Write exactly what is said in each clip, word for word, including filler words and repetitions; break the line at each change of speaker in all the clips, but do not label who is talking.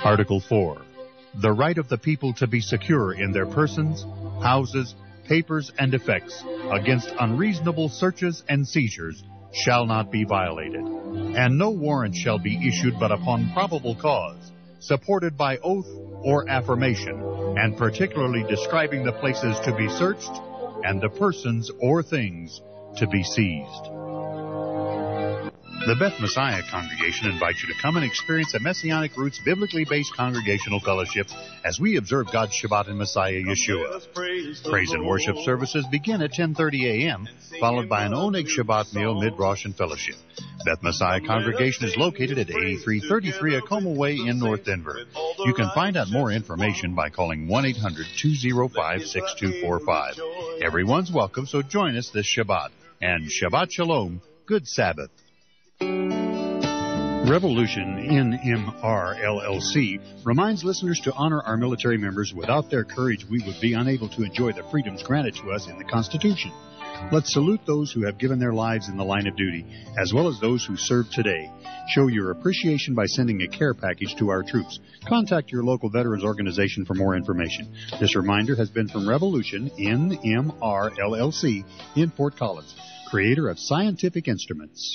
Article four. The right of the people to be secure in their persons, houses, papers, and effects against unreasonable searches and seizures shall not be violated, and no warrant shall be issued but upon probable cause, supported by oath or affirmation, and particularly describing the places to be searched and the persons or things to be seized. The Beth Messiah Congregation invites you to come and experience a Messianic Roots biblically based congregational fellowship as we observe God's Shabbat in Messiah Yeshua. Praise and worship services begin at ten thirty a.m., followed by an Oneg Shabbat meal, mid-Rosh, and fellowship. Beth Messiah Congregation is located at eighty-three thirty-three Acoma Way in North Denver. You can find out more information by calling one eight hundred two oh five six two four five. Everyone's welcome, so join us this Shabbat. And Shabbat Shalom, good Sabbath. Revolution N M R L L C reminds listeners to honor our military members. Without their courage, we would be unable to enjoy the freedoms granted to us in the Constitution. Let's salute those who have given their lives in the line of duty, as well as those who serve today. Show your appreciation by sending a care package to our troops. Contact your local veterans organization for more information. This reminder has been from Revolution N M R L L C in Fort Collins, creator of Scientific Instruments.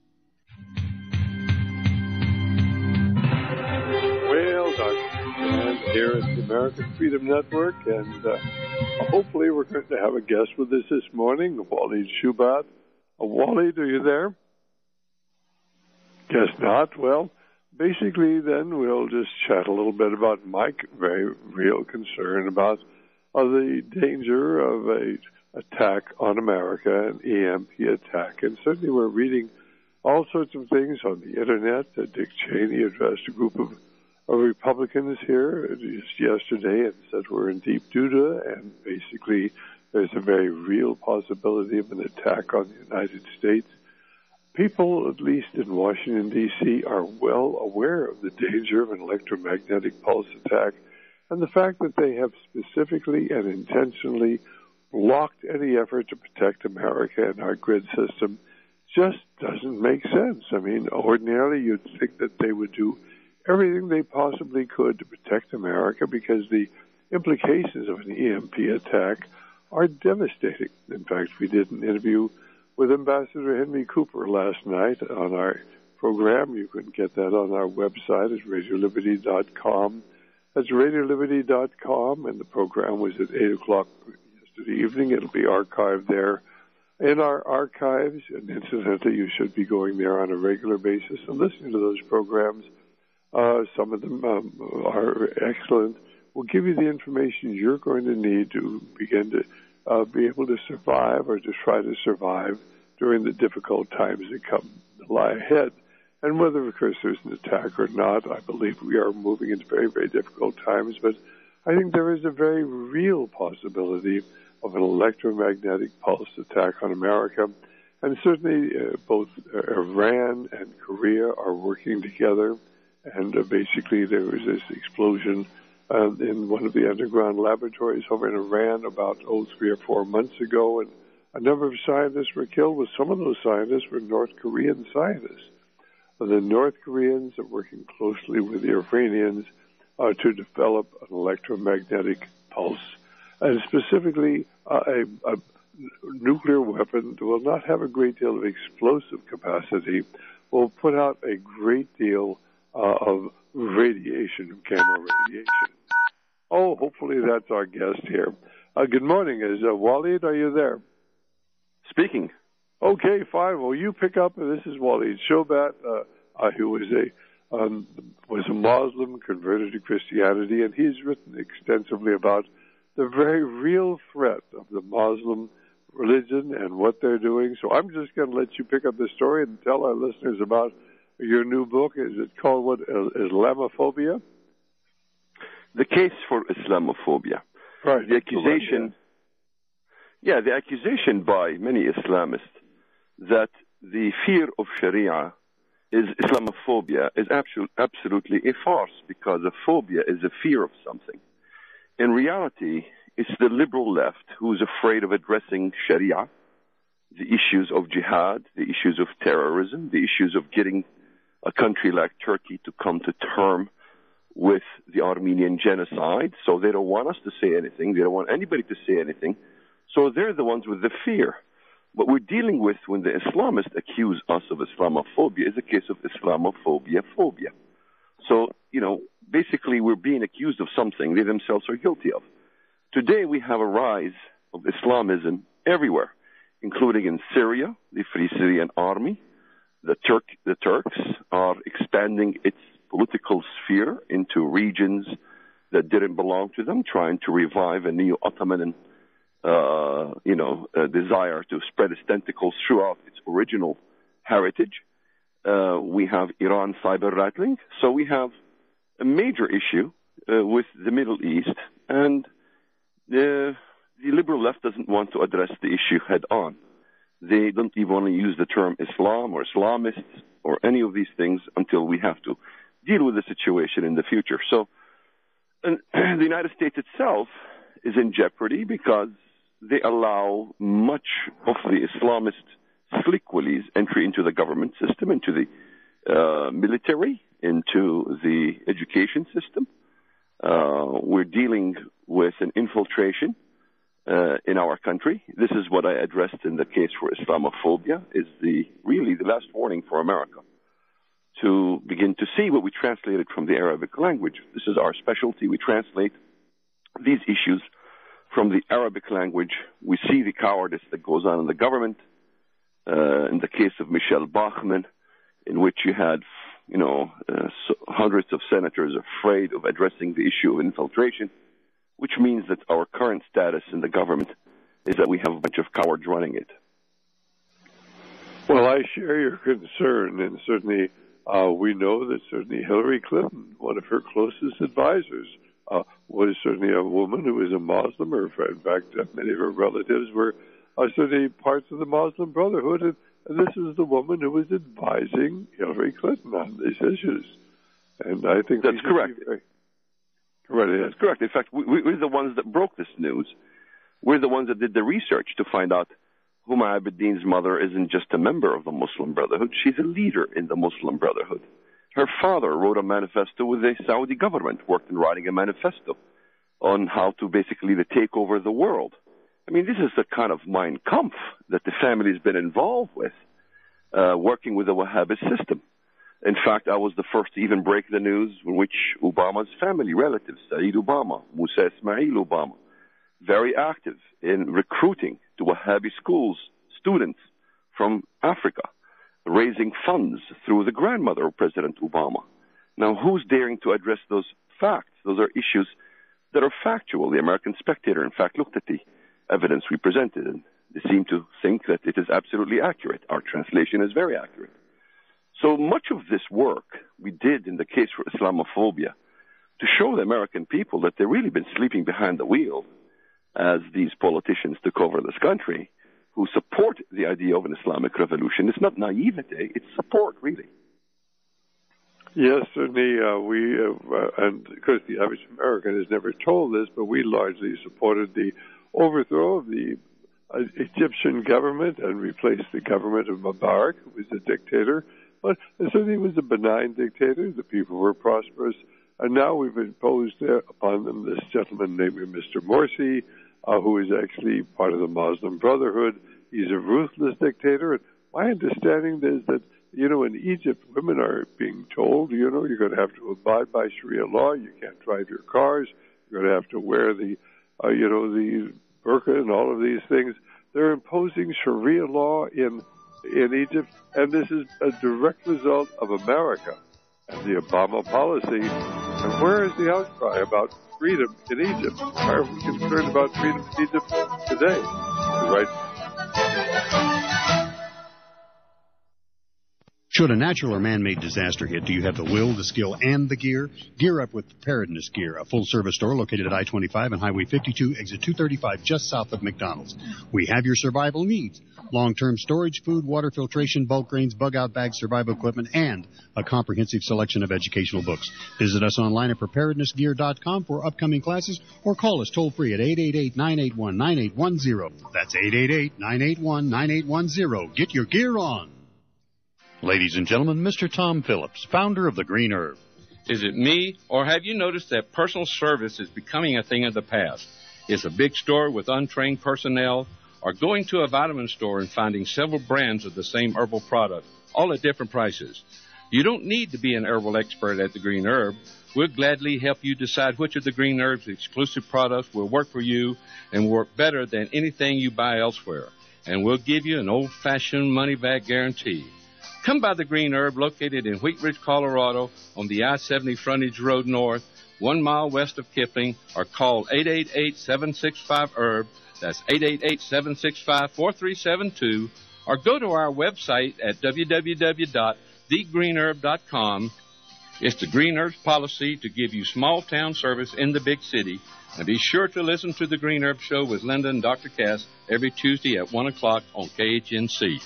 And here at the American Freedom Network, and uh, hopefully we're going to have a guest with us this morning, Walid Shoebat. Uh, Walid, are you there? Guess not. Well, basically then we'll just chat a little bit about my very real concern about uh, the danger of a attack on America, an E M P attack. And certainly we're reading all sorts of things on the Internet. Uh, Dick Cheney addressed a group of Of Republicans here just yesterday and said we're in deep doo-doo, and basically there's a very real possibility of an attack on the United States. People, at least in Washington, D C, are well aware of the danger of an electromagnetic pulse attack, and the fact that they have specifically and intentionally blocked any effort to protect America and our grid system just doesn't make sense. I mean, ordinarily you'd think that they would do everything they possibly could to protect America, because the implications of an E M P attack are devastating. In fact, we did an interview with Ambassador Henry Cooper last night on our program. You can get that on our website at radio liberty dot com. That's radio liberty dot com, and the program was at eight o'clock yesterday evening. It'll be archived there in our archives, and incidentally, you should be going there on a regular basis and listening to those programs. Uh, some of them um, are excellent. Will give you the information you're going to need to begin to uh, be able to survive, or to try to survive during the difficult times that come lie ahead. And whether, of course, there's an attack or not, I believe we are moving into very, very difficult times. But I think there is a very real possibility of an electromagnetic pulse attack on America. And certainly uh, both Iran and Korea are working together. And uh, basically there was this explosion uh, in one of the underground laboratories over in Iran about, oh, three or four months ago. And a number of scientists were killed. With some of those scientists were North Korean scientists. Uh, the North Koreans are working closely with the Iranians uh, to develop an electromagnetic pulse. And specifically, uh, a, a nuclear weapon that will not have a great deal of explosive capacity, will put out a great deal Uh, of radiation, gamma radiation. Oh, hopefully that's our guest here. Uh, good morning. Is uh, Walid, are you there?
Speaking.
Okay, fine. Well, you pick up. This is Walid Shoebat, uh, uh, who was a um, was a Muslim, converted to Christianity, and he's written extensively about the very real threat of the Muslim religion and what they're doing. So I'm just going to let you pick up the story and tell our listeners about your new book. Is it called what? Islamophobia?
The Case for Islamophobia.
Right.
The accusation, yeah, the accusation by many Islamists that the fear of Sharia is Islamophobia is absolutely a farce, because a phobia is a fear of something. In reality, it's the liberal left who's afraid of addressing Sharia, the issues of jihad, the issues of terrorism, the issues of getting a country like Turkey to come to term with the Armenian genocide, so they don't want us to say anything. They don't want anybody to say anything. So they're the ones with the fear. What we're dealing with when the Islamists accuse us of Islamophobia is a case of Islamophobia phobia. So, you know, basically we're being accused of something they themselves are guilty of. Today we have a rise of Islamism everywhere, including in Syria, the Free Syrian Army. The Turk, the Turks are expanding its political sphere into regions that didn't belong to them, trying to revive a neo-Ottoman, uh, you know, uh, desire to spread its tentacles throughout its original heritage. Uh, we have Iran cyber rattling. So we have a major issue uh, with the Middle East, and the, the liberal left doesn't want to address the issue head on. They don't even want to use the term Islam or Islamists or any of these things until we have to deal with the situation in the future. So and the United States itself is in jeopardy because they allow much of the Islamist slick willies entry into the government system, into the uh, military, into the education system. Uh, we're dealing with an infiltration Uh, in our country. This is what I addressed in the case for Islamophobia, is the really the last warning for America to begin to see what we translated from the Arabic language. This is our specialty. We translate these issues from the Arabic language. We see the cowardice that goes on in the government. Uh, in the case of Michelle Bachmann, in which you had, you know, uh, so hundreds of senators afraid of addressing the issue of infiltration, which means that our current status in the government is that we have a bunch of cowards running it.
Well, I share your concern, and certainly uh, we know that certainly Hillary Clinton, one of her closest advisors, uh, was certainly a woman who was a Muslim, or in fact, uh, many of her relatives were uh, certainly parts of the Muslim Brotherhood, and, and this is the woman who was advising Hillary Clinton on these issues. And I think
that's correct.
Very, Right,
that's correct. In fact, we, we're the ones that broke this news. We're the ones that did the research to find out Huma Abedin's mother isn't just a member of the Muslim Brotherhood. She's a leader in the Muslim Brotherhood. Her father wrote a manifesto with the Saudi government, worked in writing a manifesto on how to basically take over the world. I mean, this is the kind of Mein Kampf that the family's been involved with, uh, working with the Wahhabist system. In fact, I was the first to even break the news in which Obama's family relatives, Saeed Obama, Musa Ismail Obama, very active in recruiting to Wahhabi schools students from Africa, raising funds through the grandmother of President Obama. Now, who's daring to address those facts? Those are issues that are factual. The American Spectator, in fact, looked at the evidence we presented, and they seem to think that it is absolutely accurate. Our translation is very accurate. So much of this work we did in the case for Islamophobia to show the American people that they've really been sleeping behind the wheel as these politicians took over this country who support the idea of an Islamic revolution. It's not naivete, it's support, really.
Yes, certainly. Uh, we, uh, and of course the average American has never told this, but we largely supported the overthrow of the uh, Egyptian government and replaced the government of Mubarak, who was a dictator. But certainly he was a benign dictator. The people were prosperous. And now we've imposed uh, upon them this gentleman named Mister Morsi, uh, who is actually part of the Muslim Brotherhood. He's a ruthless dictator. And my understanding is that, you know, in Egypt, women are being told, you know, you're going to have to abide by Sharia law. You can't drive your cars. You're going to have to wear the, uh, you know, the burqa and all of these things. They're imposing Sharia law in in Egypt, and this is a direct result of America and the Obama policy. And where is the outcry about freedom in Egypt? Why are we concerned about freedom in Egypt today? Right.
Should a natural or man-made disaster hit, do you have the will, the skill, and the gear? Gear up with Preparedness Gear, a full-service store located at I twenty-five and Highway fifty-two, exit two thirty-five, just south of McDonald's. We have your survival needs. Long-term storage, food, water filtration, bulk grains, bug-out bags, survival equipment, and a comprehensive selection of educational books. Visit us online at preparedness gear dot com for upcoming classes, or call us toll-free at eight eight eight, nine eight one, nine eight one zero. That's eight eight eight, nine eight one, nine eight one zero. Get your gear on. Ladies and gentlemen, Mister Tom Phillips, founder of The Green Herb.
Is it me, or have you noticed that personal service is becoming a thing of the past? Is a big store with untrained personnel, or going to a vitamin store and finding several brands of the same herbal product, all at different prices? You don't need to be an herbal expert at the Green Herb. We'll gladly help you decide which of the Green Herb's exclusive products will work for you and work better than anything you buy elsewhere. And we'll give you an old-fashioned money-back guarantee. Come by the Green Herb, located in Wheat Ridge, Colorado, on the I seventy Frontage Road North, one mile west of Kipling, or call eight eight eight, seven six five, herb. That's eight eight eight, seven six five, four three seven two, or go to our website at w w w dot the green herb dot com. It's the Green Herb's policy to give you small-town service in the big city. And be sure to listen to the Green Herb Show with Linda and Doctor Cass every Tuesday at one o'clock on K H N C.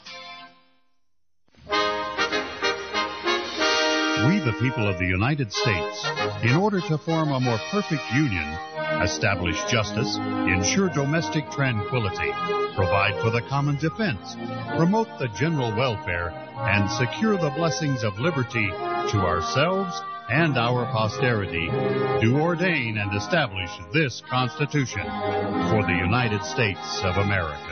We, the people of the United States, in order to form a more perfect union, establish justice, ensure domestic tranquility, provide for the common defense, promote the general welfare, and secure the blessings of liberty to ourselves and our posterity, do ordain and establish this Constitution for the United States of America.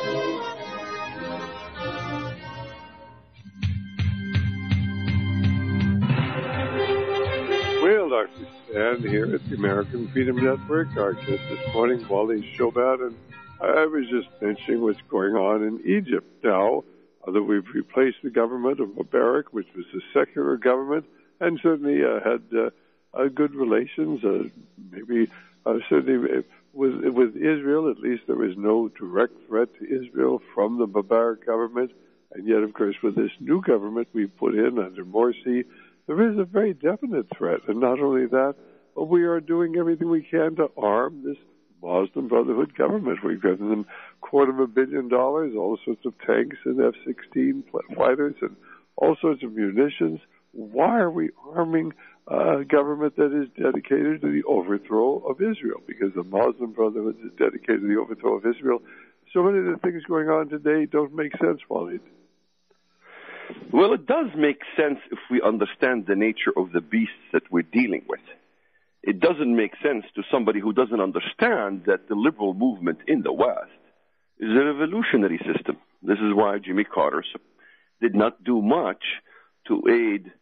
Well, Doctor Stan here at the American Freedom Network, our guest this morning, Wally Shobat, and I was just mentioning what's going on in Egypt now, uh, that we've replaced the government of Mubarak, which was a secular government, and certainly uh, had uh, uh, good relations, uh, maybe uh, certainly with, with Israel. At least there was no direct threat to Israel from the Mubarak government, and yet, of course, with this new government we put in under Morsi, there is a very definite threat. And not only that, but we are doing everything we can to arm this Muslim Brotherhood government. We've given them a quarter of a billion dollars, all sorts of tanks and F sixteen fighters, and all sorts of munitions. Why are we arming a government that is dedicated to the overthrow of Israel? Because the Muslim Brotherhood is dedicated to the overthrow of Israel. So many of the things going on today don't make sense, Waleed.
Well, it does make sense if we understand the nature of the beasts that we're dealing with. It doesn't make sense to somebody who doesn't understand that the liberal movement in the West is a revolutionary system. This is why Jimmy Carter did not do much to aid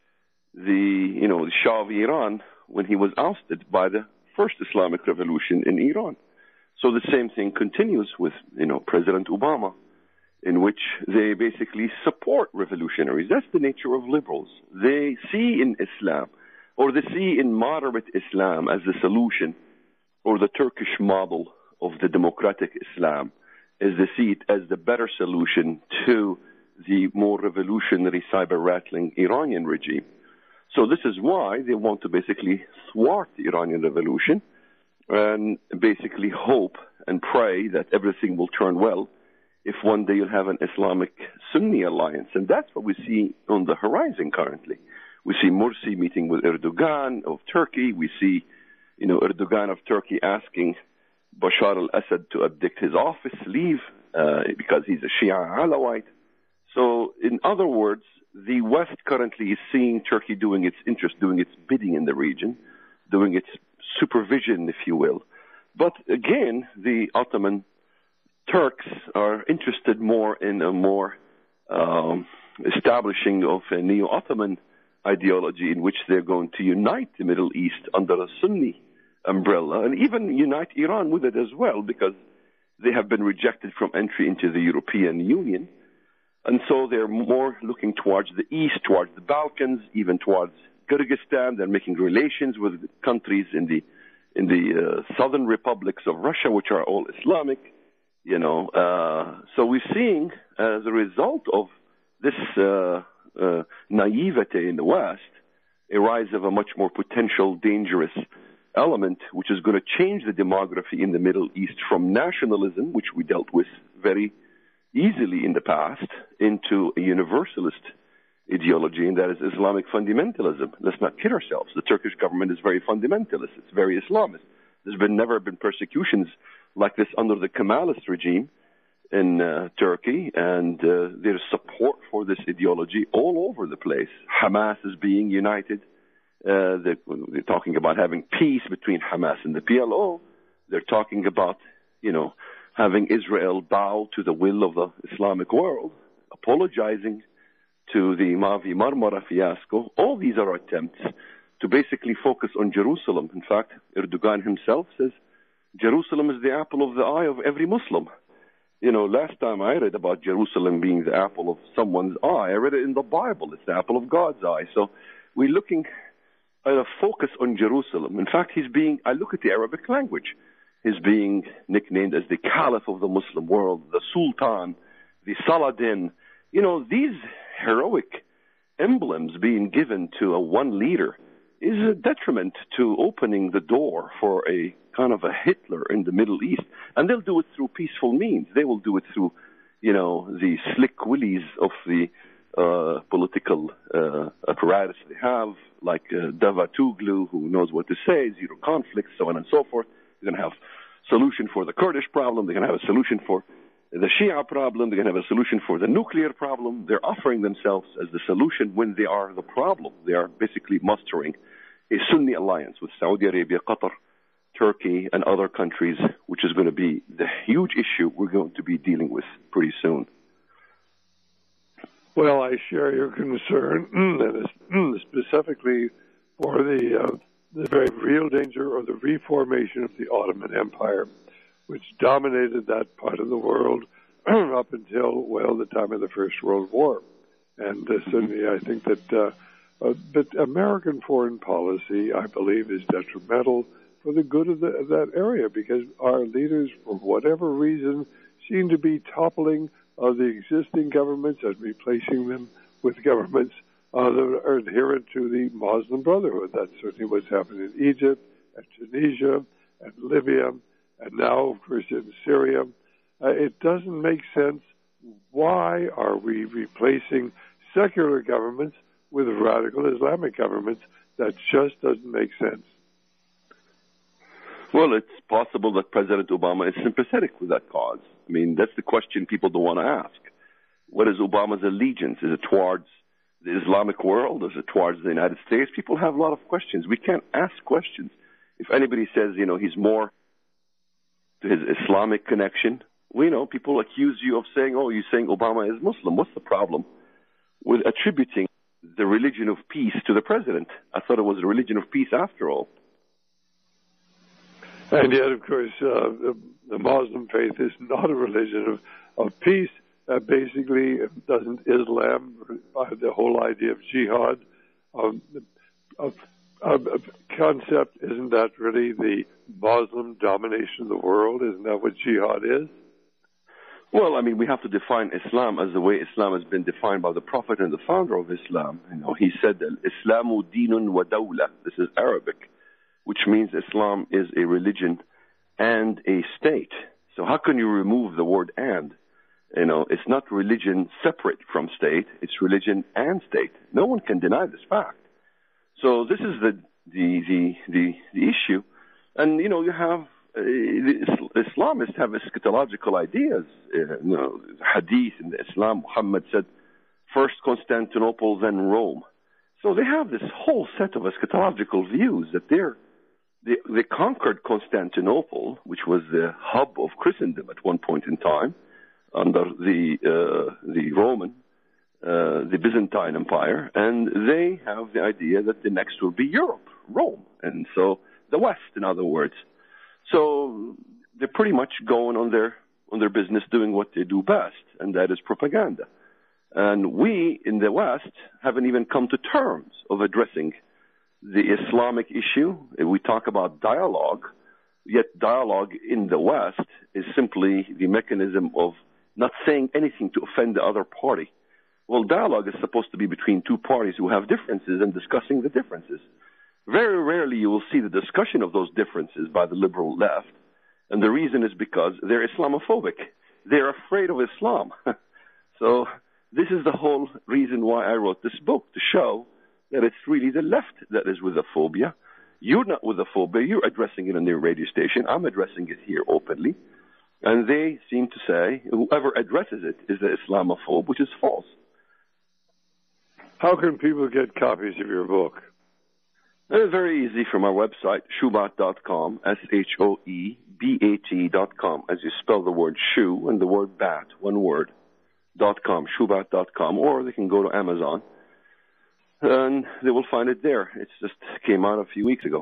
the, you know, the Shah of Iran when he was ousted by the first Islamic revolution in Iran. So the same thing continues with, you know, President Obama, in which they basically support revolutionaries. That's the nature of liberals. They see in Islam, or they see in moderate Islam as the solution, or the Turkish model of the democratic Islam, as they see it as the better solution to the more revolutionary, cyber-rattling Iranian regime. So this is why they want to basically thwart the Iranian revolution and basically hope and pray that everything will turn well if one day you'll have an Islamic Sunni alliance. And that's what we see on the horizon currently. We see Morsi meeting with Erdogan of Turkey. We see, you know, Erdogan of Turkey asking Bashar al-Assad to abdict his office, leave, uh, because he's a Shia Alawite. So, in other words, the West currently is seeing Turkey doing its interest, doing its bidding in the region, doing its supervision, if you will. But again, the Ottoman Turks are interested more in a more um, establishing of a neo-Ottoman ideology in which they're going to unite the Middle East under a Sunni umbrella, and even unite Iran with it as well, because they have been rejected from entry into the European Union. And so they're more looking towards the east, towards the Balkans, even towards Kyrgyzstan. They're making relations with countries in the in the uh, southern republics of Russia, which are all Islamic. You know, uh, so we're seeing, as a result of this uh, uh, naivete in the West, a rise of a much more potential dangerous element, which is going to change the demography in the Middle East from nationalism, which we dealt with very easily in the past, into a universalist ideology, and that is Islamic fundamentalism. Let's not kid ourselves. The Turkish government is very fundamentalist. It's very Islamist. There's been never been persecutions like this under the Kemalist regime in uh, Turkey, and uh, there's support for this ideology all over the place. Hamas is being united Uh, they're, they're talking about having peace between Hamas and the P L O. They're talking about, you know, having Israel bow to the will of the Islamic world, apologizing to the Mavi Marmara fiasco. All these are attempts to basically focus on Jerusalem. In fact, Erdogan himself says Jerusalem is the apple of the eye of every Muslim. You know, last time I read about Jerusalem being the apple of someone's eye, I read it in the Bible. It's the apple of God's eye. So we're looking at a focus on Jerusalem. In fact, he's being, I look at the Arabic language, he's being nicknamed as the Caliph of the Muslim world, the Sultan, the Saladin. You know, these heroic emblems being given to a one leader is a detriment to opening the door for a kind of a Hitler in the Middle East. And they'll do it through peaceful means. They will do it through, you know, the slick willies of the uh, political uh, apparatus they have, like uh, Davutoglu, who knows what to say, zero conflict, so on and so forth. They're going to have a solution for the Kurdish problem. They're going to have a solution for the Shia problem. They're going to have a solution for the nuclear problem. They're offering themselves as the solution when they are the problem. They are basically mustering a Sunni alliance with Saudi Arabia, Qatar, Turkey, and other countries, which is going to be the huge issue we're going to be dealing with pretty soon.
Well, I share your concern, and specifically for the uh, the very real danger of the reformation of the Ottoman Empire, which dominated that part of the world up until, well, the time of the First World War. And uh, certainly I think that uh, uh, but American foreign policy, I believe, is detrimental for the good of, the, of that area, because our leaders, for whatever reason, seem to be toppling uh, the existing governments and replacing them with governments uh, that are adherent to the Muslim Brotherhood. That's certainly what's happened in Egypt and Tunisia and Libya, and now, of course, in Syria. Uh, it doesn't make sense. Why are we replacing secular governments with radical Islamic governments? That just doesn't make sense.
Well, it's possible that President Obama is sympathetic with that cause. I mean, that's the question people don't want to ask. What is Obama's allegiance? Is it towards the Islamic world? Is it towards the United States? People have a lot of questions. We can't ask questions. If anybody says, you know, he's more to his Islamic connection, we know people accuse you of saying, oh, you're saying Obama is Muslim. What's the problem with attributing the religion of peace to the president? I thought it was a religion of peace after all.
And yet, of course, uh, the, the Muslim faith is not a religion of, of peace. Uh, basically, doesn't Islam, uh, the whole idea of jihad, um, of, of, of concept, isn't that really the Muslim domination of the world? Isn't that what jihad is?
Well, I mean, we have to define Islam as the way Islam has been defined by the Prophet and the founder of Islam. You know, he said, "Islamu dinun wa dawla." This is Arabic, which means Islam is a religion and a state. So how can you remove the word "and"? You know, it's not religion separate from state. It's religion and state. No one can deny this fact. So this is the the the the, the issue. And you know, you have uh, the Islamists have eschatological ideas. Uh, you know, hadith in Islam, Muhammad said, first Constantinople, then Rome. So they have this whole set of eschatological views that they're they, they conquered Constantinople, which was the hub of Christendom at one point in time, under the uh, the Roman, uh, the Byzantine Empire, and they have the idea that the next will be Europe, Rome, and so the West, in other words. So they're pretty much going on their on their business, doing what they do best, and that is propaganda. And we in the West haven't even come to terms of addressing the Islamic issue. We talk about dialogue, yet dialogue in the West is simply the mechanism of not saying anything to offend the other party. Well, dialogue is supposed to be between two parties who have differences and discussing the differences. Very rarely you will see the discussion of those differences by the liberal left, and the reason is because they're Islamophobic. They're afraid of Islam. So this is the whole reason why I wrote this book, to show that it's really the left that is with the phobia. You're not with the phobia. You're addressing it on your radio station. I'm addressing it here openly. And they seem to say whoever addresses it is the Islamophobe, which is false.
How can people get copies of your book?
Uh, very easy from our website, shoebat dot com, S H O E B A T dot com, as you spell the word shoe and the word bat, one word, dot com, shoebat dot com, or they can go to Amazon, and they will find it there. It just came out a few weeks ago.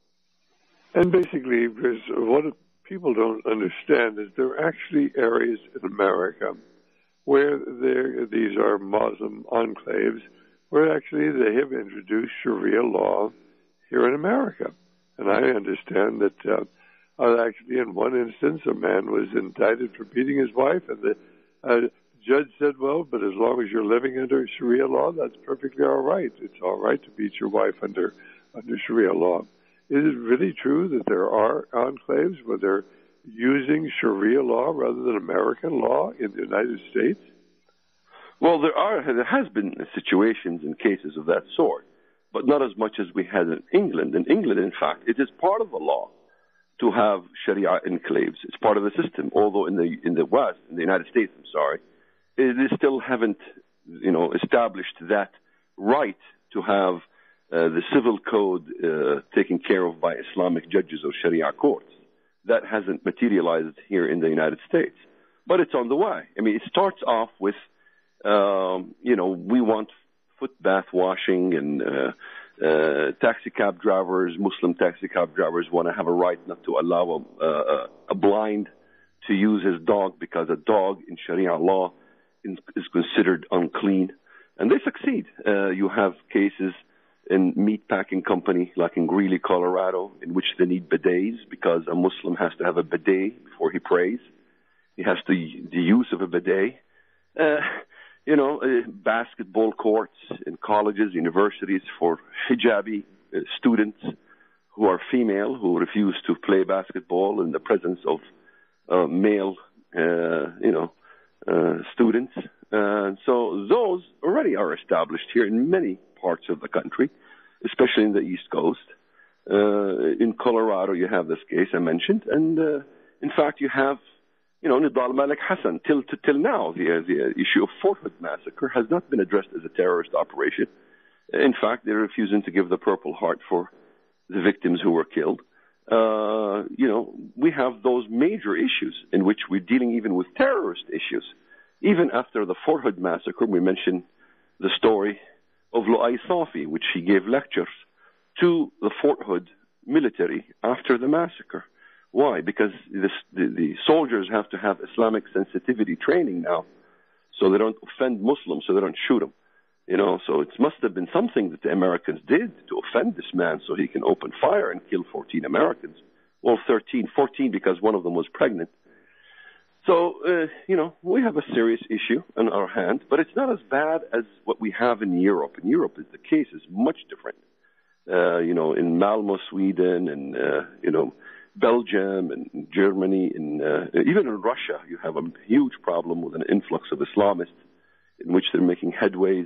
And basically, because what people don't understand is there are actually areas in America where there, these are Muslim enclaves, where actually they have introduced Sharia law here in America. And I understand that uh, uh, actually in one instance a man was indicted for beating his wife, and the uh, judge said, well, but as long as you're living under Sharia law, that's perfectly all right. It's all right to beat your wife under under Sharia law. Is it really true that there are enclaves where they're using Sharia law rather than American law in the United States?
Well, there are there has been situations and cases of that sort, but not as much as we had in England. In England, in fact, it is part of the law to have Sharia enclaves. It's part of the system. Although in the in the West, in the United States, I'm sorry, they still haven't, you know, established that right to have uh, the civil code uh, taken care of by Islamic judges or Sharia courts. That hasn't materialized here in the United States, but it's on the way. I mean, it starts off with, um, you know, we want foot bath washing, and uh, uh, taxi cab drivers, Muslim taxi cab drivers want to have a right not to allow a, a, a blind to use his dog because a dog in Sharia law is, is considered unclean, and they succeed. Uh, you have cases in meat packing company like in Greeley, Colorado, in which they need bidets because a Muslim has to have a bidet before he prays. He has to the use of a bidet. Uh, you know, uh, basketball courts in colleges, universities for hijabi uh, students who are female, who refuse to play basketball in the presence of uh, male, uh, you know, uh, students. Uh, so those already are established here in many parts of the country, especially in the East Coast. Uh, in Colorado, you have this case I mentioned, and uh, in fact, you have, you know, Nidal Malik Hassan. Till till now, the the issue of Fort Hood massacre has not been addressed as a terrorist operation. In fact, they're refusing to give the Purple Heart for the victims who were killed. Uh, you know, we have those major issues in which we're dealing even with terrorist issues. Even after the Fort Hood massacre, we mentioned the story of Lu'ay Safi, which he gave lectures to the Fort Hood military after the massacre. Why? Because this, the, the soldiers have to have Islamic sensitivity training now, so they don't offend Muslims, so they don't shoot them. You know, so it must have been something that the Americans did to offend this man so he can open fire and kill fourteen Americans. Well, thirteen, fourteen, because one of them was pregnant. So, uh, you know, we have a serious issue on our hand, but it's not as bad as what we have in Europe. In Europe, the case is much different. Uh, you know, in Malmo, Sweden, and, uh, you know, Belgium and Germany, and uh, even in Russia, you have a huge problem with an influx of Islamists in which they're making headways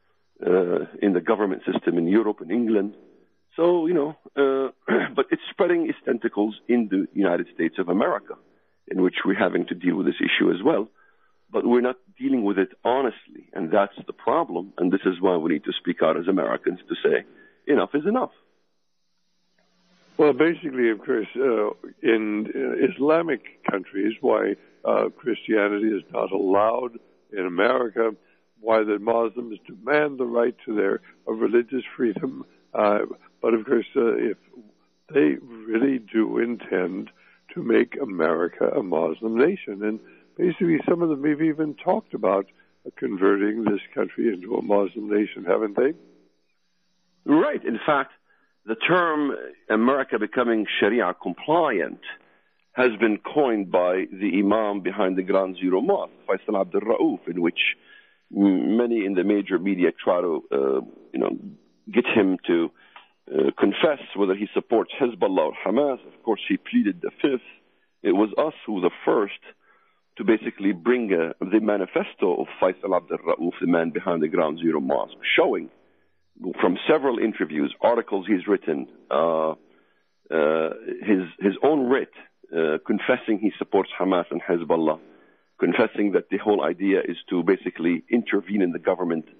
uh, in the government system in Europe and England. So, you know, uh, but it's spreading its tentacles in the United States of America, in which we're having to deal with this issue as well. But we're not dealing with it honestly, and that's the problem. And this is why we need to speak out as Americans to say, enough is enough.
Well, basically, of course, uh, in uh, Islamic countries, why uh, Christianity is not allowed in America, why the Muslims demand the right to their uh, religious freedom. Uh, but, of course, uh, if they really do intend to make America a Muslim nation, and basically some of them have even talked about uh, converting this country into a Muslim nation, haven't they?
Right. In fact, the term America becoming Sharia compliant has been coined by the Imam behind the Ground Zero Mosque, Faisal Abdul Rauf, in which many in the major media try to, uh, you know, get him to uh, confess whether he supports Hezbollah or Hamas. Of course, he pleaded the fifth. It was us who were the first to basically bring uh, the manifesto of Faisal Abdul Rauf, the man behind the Ground Zero Mosque, showing from several interviews, articles he's written, uh, uh, his his own writ, uh, confessing he supports Hamas and Hezbollah, confessing that the whole idea is to basically intervene in the government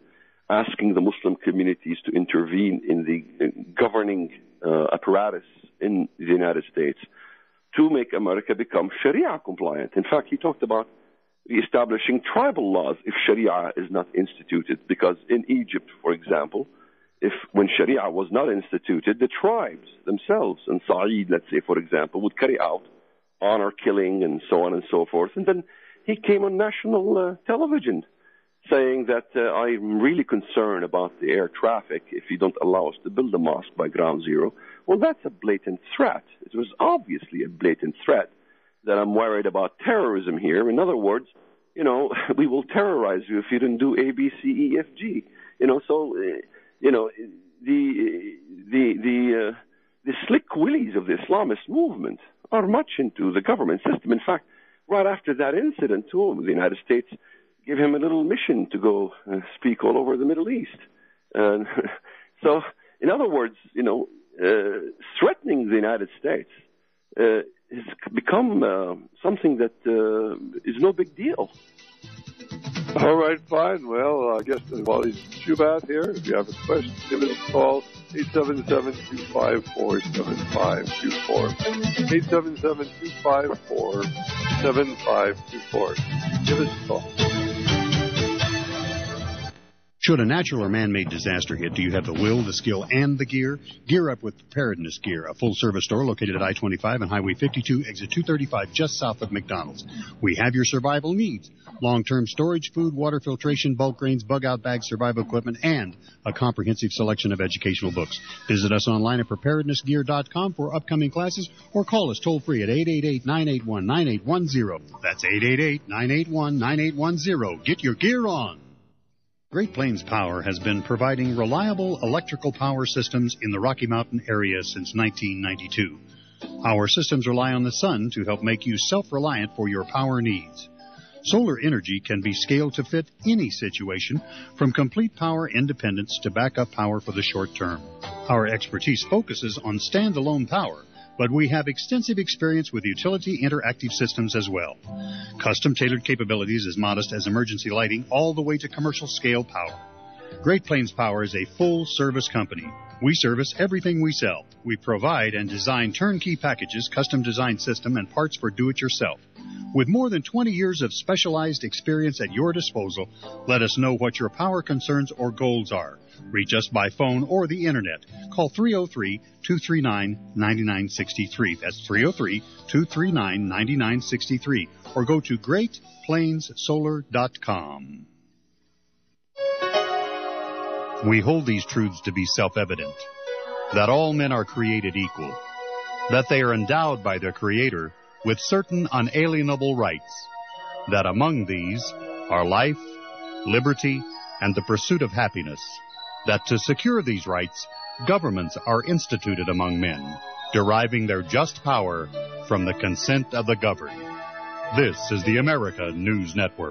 asking the Muslim communities to intervene in the governing uh, apparatus in the United States to make America become Sharia compliant. In fact, he talked about establishing tribal laws if Sharia is not instituted, because in Egypt, for example, if when Sharia was not instituted, the tribes themselves, and Sa'id, let's say, for example, would carry out honor killing and so on and so forth. And then he came on national uh, television saying that uh, I'm really concerned about the air traffic if you don't allow us to build a mosque by ground zero. Well, that's a blatant threat. It was obviously a blatant threat that I'm worried about terrorism here. In other words, you know, we will terrorize you if you don't do A, B, C, E, F, G. You know, so, uh, you know, the the the uh, the slick willies of the Islamist movement are much into the government system. In fact, right after that incident, too, the United States gave him a little mission to go uh, speak all over the Middle East. Uh, so, in other words, you know, uh, threatening the United States uh, has become uh, something that uh, is no big deal.
All right, fine. Well, I guess Wally Shubat here. If you have a question, give us a call, eight seven seven, two five four, seven five two four. eight seven seven, two five four, seven five two four. Give us a call.
Should a natural or man-made disaster hit, do you have the will, the skill, and the gear? Gear up with Preparedness Gear, a full-service store located at I twenty-five and Highway fifty-two, exit two thirty-five, just south of McDonald's. We have your survival needs: long-term storage, food, water filtration, bulk grains, bug-out bags, survival equipment, and a comprehensive selection of educational books. Visit us online at preparedness gear dot com for upcoming classes, or call us toll-free at eight eight eight, nine eight one, nine eight one zero. That's eight eight eight, nine eight one, nine eight one zero. Get your gear on. Great Plains Power has been providing reliable electrical power systems in the Rocky Mountain area since nineteen ninety-two. Our systems rely on the sun to help make you self-reliant for your power needs. Solar energy can be scaled to fit any situation, from complete power independence to backup power for the short term. Our expertise focuses on standalone power, but we have extensive experience with utility interactive systems as well. Custom-tailored capabilities as modest as emergency lighting all the way to commercial-scale power. Great Plains Power is a full-service company. We service everything we sell. We provide and design turnkey packages, custom-designed system, and parts for do-it-yourself. With more than twenty years of specialized experience at your disposal, let us know what your power concerns or goals are. Reach us by phone or the Internet. Call three oh three, two three nine, nine nine six three. That's three oh three, two three nine, nine nine six three. Or go to great plains solar dot com. We hold these truths to be self-evident, that all men are created equal, that they are endowed by their Creator with certain unalienable rights, that among these are life, liberty, and the pursuit of happiness, that to secure these rights, governments are instituted among men, deriving their just power from the consent of the governed. This is the America News Network.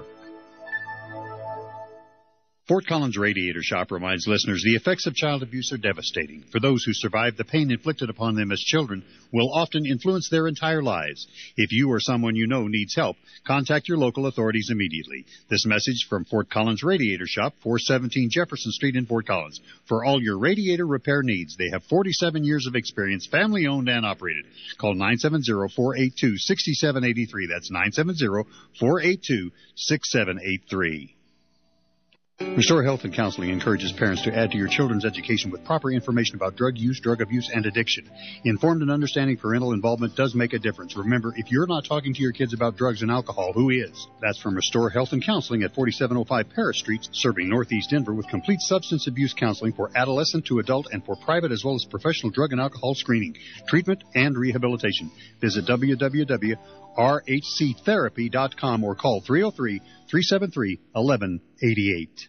Fort Collins Radiator Shop reminds listeners the effects of child abuse are devastating. For those who survive, the pain inflicted upon them as children will often influence their entire lives. If you or someone you know needs help, contact your local authorities immediately. This message from Fort Collins Radiator Shop, four seventeen Jefferson Street in Fort Collins. For all your radiator repair needs, they have forty-seven years of experience, family-owned and operated. Call nine seven zero, four eight two, six seven eight three. That's nine seven zero, four eight two, six seven eight three. Restore Health and Counseling encourages parents to add to your children's education with proper information about drug use, drug abuse, and addiction. Informed and understanding parental involvement does make a difference. Remember, if you're not talking to your kids about drugs and alcohol, who is? That's from Restore Health and Counseling at forty-seven oh five Paris Street, serving Northeast Denver with complete substance abuse counseling for adolescent to adult and for private as well as professional drug and alcohol screening, treatment, and rehabilitation. Visit w w w dot r h c therapy dot com or call three oh three, three seven three, one one eight eight.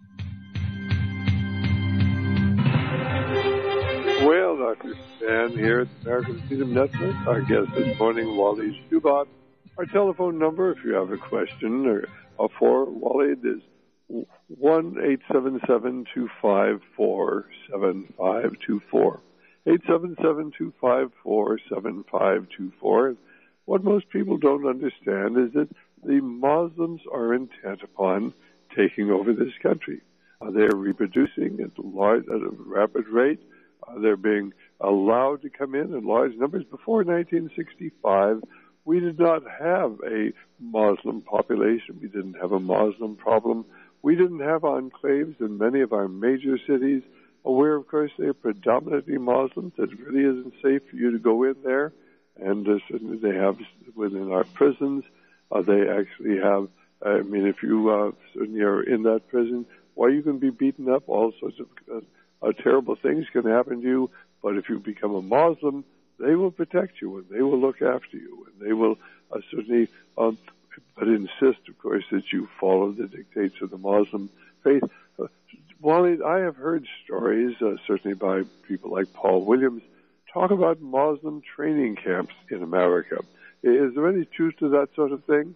Well, Doctor Stan here at the American Freedom Network. Our guest this morning, Wally Shubat. Our telephone number, if you have a question or, or for Wally, is one eight seven seven, two five four, seven five two four. eight seven seven, two five four, seven five two four. What most people don't understand is that the Muslims are intent upon taking over this country. Uh, they're reproducing at a, large, at a rapid rate. Uh, they're being allowed to come in in large numbers. Before nineteen sixty-five, we did not have a Muslim population. We didn't have a Muslim problem. We didn't have enclaves in many of our major cities, where, of course, they're predominantly Muslims. It really isn't safe for you to go in there. And uh, certainly they have within our prisons, uh, they actually have, I mean, if you uh, certainly are in that prison, well, you can be beaten up. All sorts of uh, uh, terrible things can happen to you. But if you become a Muslim, they will protect you and they will look after you. And they will uh, certainly uh, but insist, of course, that you follow the dictates of the Muslim faith. Uh, Wally, I have heard stories, uh, certainly by people like Paul Williams, talk about Muslim training camps in America. Is there any truth to that sort of thing?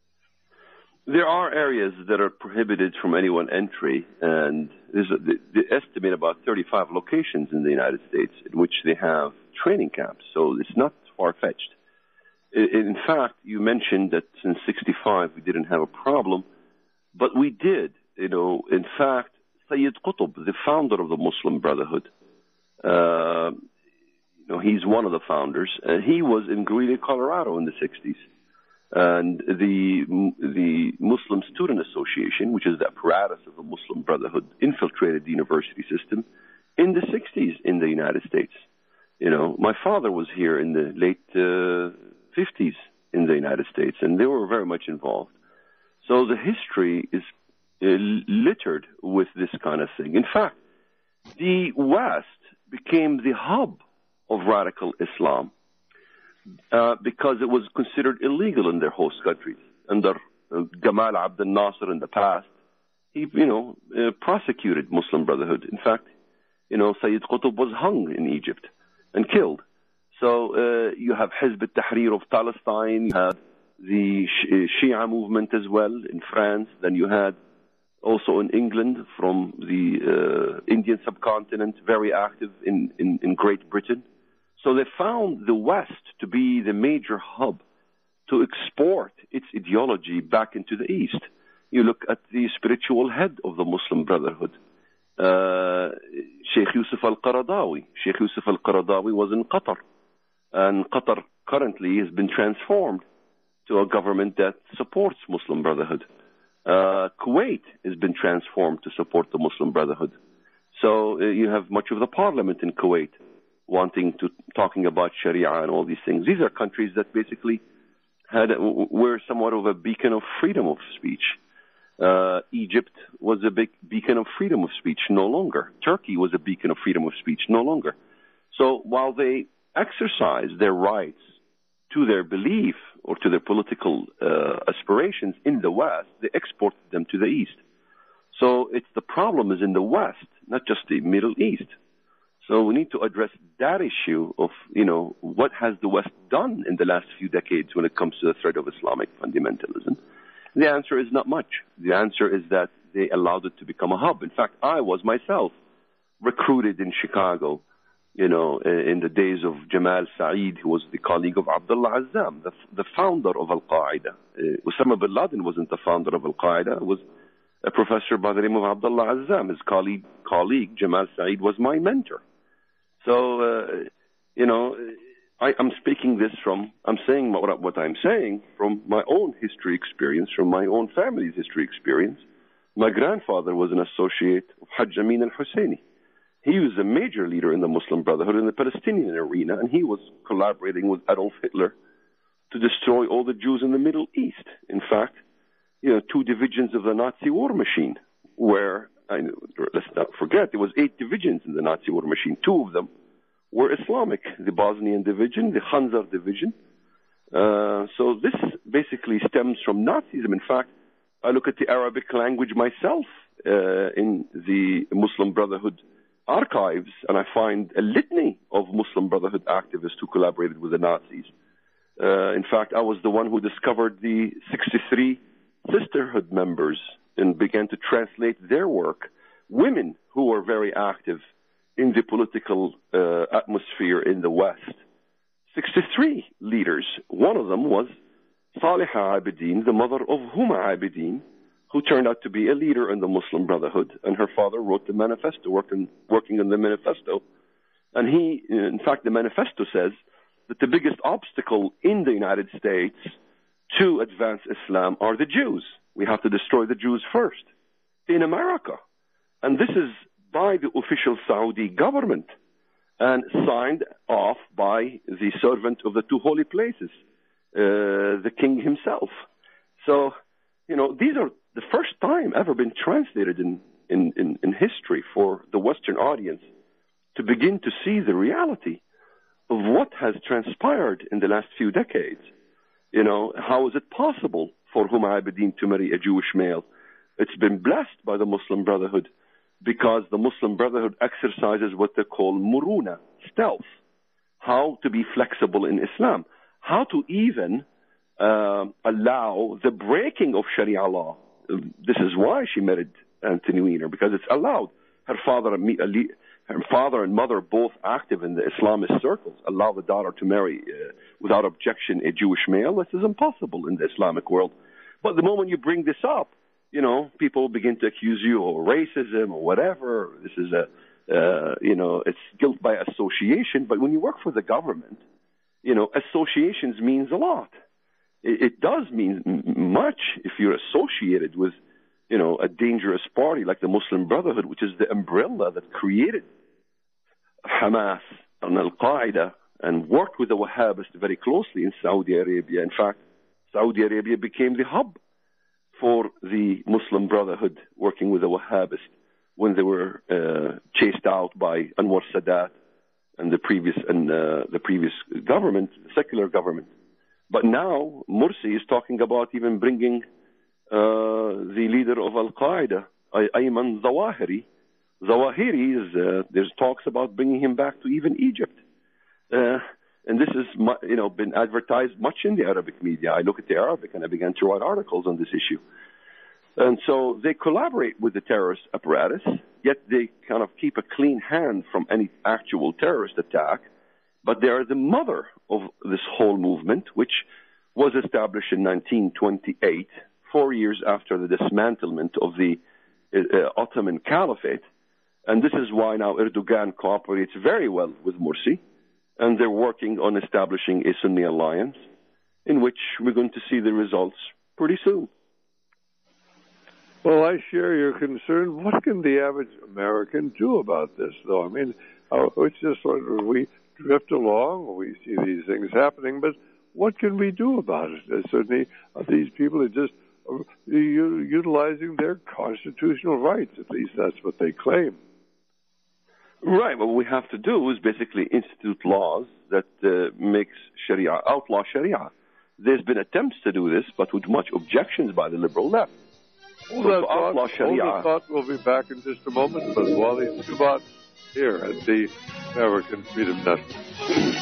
There are areas that are prohibited from anyone entry, and there's a, the, the estimate about thirty-five locations in the United States in which they have training camps, so it's not far-fetched. In fact, you mentioned that since sixty-five we didn't have a problem, but we did. You know, in fact, Sayyid Qutb, the founder of the Muslim Brotherhood, uh, you know, he's one of the founders, and he was in Greeley, Colorado in the sixties. And the the Muslim Student Association, which is the apparatus of the Muslim Brotherhood, infiltrated the university system in the sixties in the United States. You know, my father was here in the late uh, fifties in the United States, and they were very much involved. So the history is uh, littered with this kind of thing. In fact, the West became the hub of radical Islam uh, because it was considered illegal in their host countries. Under uh, Gamal Abdel Nasser in the past, he, you know, uh, prosecuted Muslim Brotherhood. In fact, you know, Sayyid Qutb was hung in Egypt and killed. So uh, you have Hizb al-Tahrir of Palestine, you had the Shia movement as well in France, then you had also in England from the uh, Indian subcontinent, very active in, in, in Great Britain. So they found the West to be the major hub to export its ideology back into the East. You look at the spiritual head of the Muslim Brotherhood, uh, Sheikh Yusuf al-Qaradawi. Sheikh Yusuf al-Qaradawi was in Qatar. And Qatar currently has been transformed to a government that supports Muslim Brotherhood. Uh, Kuwait has been transformed to support the Muslim Brotherhood. So uh, you have much of the parliament in Kuwait wanting to, talking about Sharia and all these things. These are countries that basically had, were somewhat of a beacon of freedom of speech. Uh, Egypt was a big beacon of freedom of speech, no longer. Turkey was a beacon of freedom of speech, no longer. So while they exercise their rights to their belief or to their political uh, aspirations in the West, they exported them to the East. So it's the problem is in the West, not just the Middle East. So we need to address that issue of, you know, what has the West done in the last few decades when it comes to the threat of Islamic fundamentalism? The answer is not much. The answer is that they allowed it to become a hub. In fact, I was myself recruited in Chicago, you know, in the days of Jamal Saeed, who was the colleague of Abdullah Azzam, the, the founder of Al-Qaeda. Uh, Osama bin Laden wasn't the founder of Al-Qaeda. It was a professor by the name of Abdullah Azzam. His colleague, colleague Jamal Saeed, was my mentor. So, uh, you know, I, I'm speaking this from, I'm saying what, what I'm saying from my own history experience, from my own family's history experience. My grandfather was an associate of Hajj Amin al-Husseini. He was a major leader in the Muslim Brotherhood in the Palestinian arena, and he was collaborating with Adolf Hitler to destroy all the Jews in the Middle East. In fact, you know, two divisions of the Nazi war machine, where, I, let's not forget, there was eight divisions in the Nazi war machine. Two of them were Islamic, the Bosnian division, the Khanzar division. Uh, so this basically stems from Nazism. In fact, I look at the Arabic language myself uh, in the Muslim Brotherhood archives, and I find a litany of Muslim Brotherhood activists who collaborated with the Nazis. Uh, in fact, I was the one who discovered the sixty-three sisterhood members and began to translate their work. Women who were very active in the political uh, atmosphere in the West. sixty-three leaders. One of them was Salihah Abedin, the mother of Huma Abedin, who turned out to be a leader in the Muslim Brotherhood, and her father wrote the manifesto, working, working on the manifesto. And he, in fact, the manifesto says that the biggest obstacle in the United States to advance Islam are the Jews. We have to destroy the Jews first in America. And this is by the official Saudi government and signed off by the servant of the two holy places, uh, the king himself. So, you know, these are the first time ever been translated in, in, in, in history for the Western audience to begin to see the reality of what has transpired in the last few decades. You know, how is it possible for Huma Abedin to marry a Jewish male? It's been blessed by the Muslim Brotherhood because the Muslim Brotherhood exercises what they call muruna, stealth, how to be flexible in Islam, how to even uh, allow the breaking of Sharia law. This is why she married Anthony Weiner, because it's allowed. Her father and me, her father and mother, both active in the Islamist circles, allow the daughter to marry uh, without objection a Jewish male. This is impossible in the Islamic world. But the moment you bring this up, you know, people begin to accuse you of racism or whatever. This is a, uh, you know, it's guilt by association. But when you work for the government, you know, associations means a lot. It, it does mean m- much if you're associated with, you know, a dangerous party like the Muslim Brotherhood, which is the umbrella that created Hamas and Al-Qaeda and worked with the Wahhabists very closely in Saudi Arabia. In fact, Saudi Arabia became the hub for the Muslim Brotherhood working with the Wahhabists when they were uh, chased out by Anwar Sadat and the previous and uh, the previous government, the secular government. But now Morsi is talking about even bringing uh, the leader of Al-Qaeda, Ayman Zawahiri. Zawahiri is uh, there's talks about bringing him back to even Egypt. Uh, And this has, you know, been advertised much in the Arabic media. I look at the Arabic and I began to write articles on this issue. And so they collaborate with the terrorist apparatus, yet they kind of keep a clean hand from any actual terrorist attack. But they are the mother of this whole movement, which was established in nineteen twenty-eight, four years after the dismantlement of the uh, Ottoman Caliphate. And this is why now Erdogan cooperates very well with Morsi. And they're working on establishing a Sunni alliance in which we're going to see the results pretty soon.
Well, I share your concern. What can the average American do about this, though? I mean, it's just sort of we drift along, we see these things happening, but what can we do about it? Uh, certainly, uh, these people are just uh, utilizing their constitutional rights. At least that's what they claim.
Right. What we have to do is basically institute laws that uh, makes Sharia, outlaw Sharia. There's been attempts to do this, but with much objections by the liberal left.
Hold
so
that
to
thought.
outlaw Sharia.
Hold that thought. We'll be back in just a moment. But Wally Shubat here at the American Freedom Network.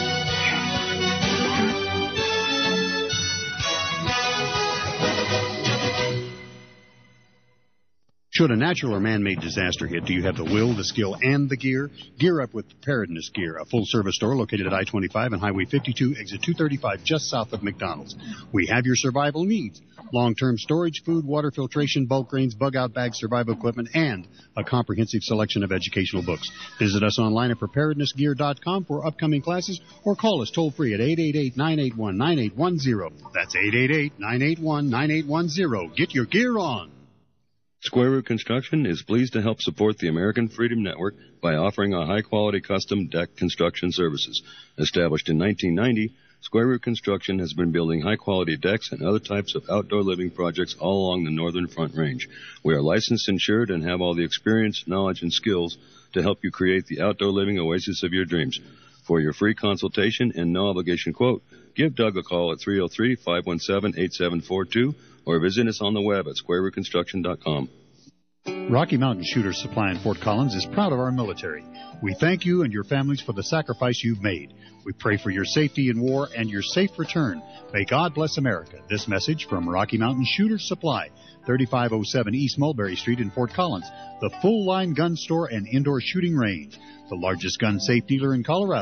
Should a natural or man-made disaster hit, do you have the will, the skill, and the gear? Gear up with Preparedness Gear, a full-service store located at I twenty-five and Highway fifty-two, exit two thirty-five, just south of McDonald's. We have your survival needs. Long-term storage, food, water filtration, bulk grains, bug-out bags, survival equipment, and a comprehensive selection of educational books. Visit us online at preparedness gear dot com for upcoming classes or call us toll-free at eight eight eight, nine eight one, nine eight one zero. That's eight eight eight, nine eight one, nine eight one zero. Get your gear on.
Square Root Construction is pleased to help support the American Freedom Network by offering a high-quality custom deck construction services. Established in nineteen ninety, Square Root Construction has been building high-quality decks and other types of outdoor living projects all along the Northern Front Range. We are licensed, insured, and have all the experience, knowledge, and skills to help you create the outdoor living oasis of your dreams. For your free consultation and no-obligation quote, give Doug a call at three oh three, five one seven, eight seven four two or visit us on the web at square root construction dot com.
Rocky Mountain Shooter Supply in Fort Collins is proud of our military. We thank you and your families for the sacrifice you've made. We pray for your safety in war and your safe return. May God bless America. This message from Rocky Mountain Shooter Supply, thirty-five oh seven East Mulberry Street in Fort Collins, the full-line gun store and indoor shooting range, the largest gun safe dealer in Colorado.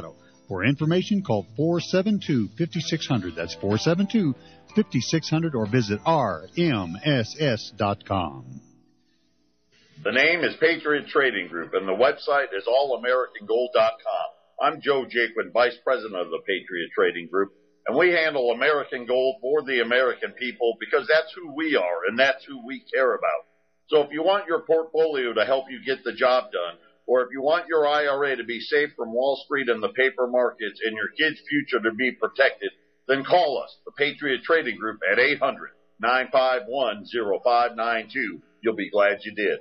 For information, call four seven two, five six zero zero. That's four seven two, five six zero zero or visit R M S S dot com.
The name is Patriot Trading Group, and the website is all american gold dot com. I'm Joe Jaquin, Vice President of the Patriot Trading Group, and we handle American gold for the American people because that's who we are and that's who we care about. So if you want your portfolio to help you get the job done, or if you want your I R A to be safe from Wall Street and the paper markets and your kids' future to be protected, then call us, the Patriot Trading Group, at eight hundred, nine five one, oh five nine two. You'll be glad you did.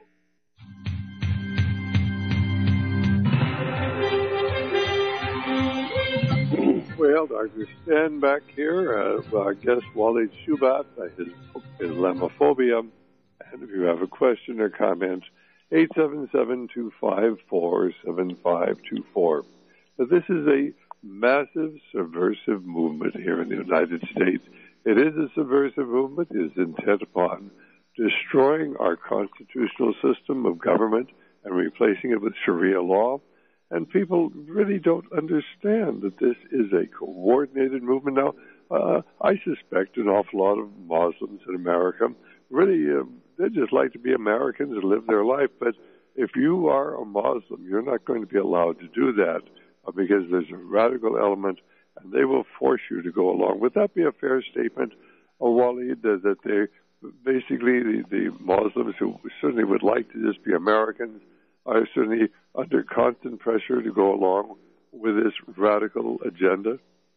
Well, Doctor Stan back here. Uh, our guest, Walid Shoebat. His book, Islamophobia. And if you have a question or comment, eight seven seven, two five four, seven five two four. But this is a massive subversive movement here in the United States. It is a subversive movement. It is intent upon destroying our constitutional system of government and replacing it with Sharia law. And people really don't understand that this is a coordinated movement. Now, uh, I suspect an awful lot of Muslims in America really, uh, they just like to be Americans and live their life. But if you are a Muslim, you're not going to be allowed to do that uh, because there's a radical element, and they will force you to go along. Would that be a fair statement, uh, Walid, that, that they basically, the, the Muslims who certainly would like to just be Americans are certainly under constant pressure to go along with this radical agenda?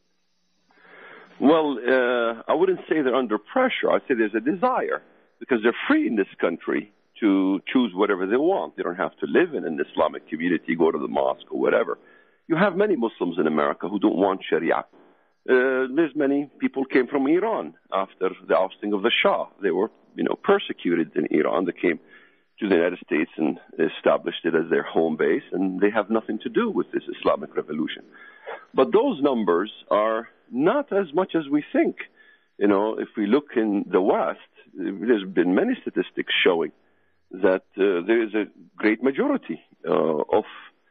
Well, uh, I wouldn't say they're under pressure. I'd say there's a desire, because they're free in this country to choose whatever they want. They don't have to live in an Islamic community, go to the mosque or whatever. You have many Muslims in America who don't want Sharia. Uh, there's many people came from Iran after the ousting of the Shah. They were, you know, persecuted in Iran. They came to the United States and established it as their home base, and they have nothing to do with this Islamic revolution. But those numbers are not as much as we think. You know, if we look in the West, there's been many statistics showing that uh, there is a great majority uh, of,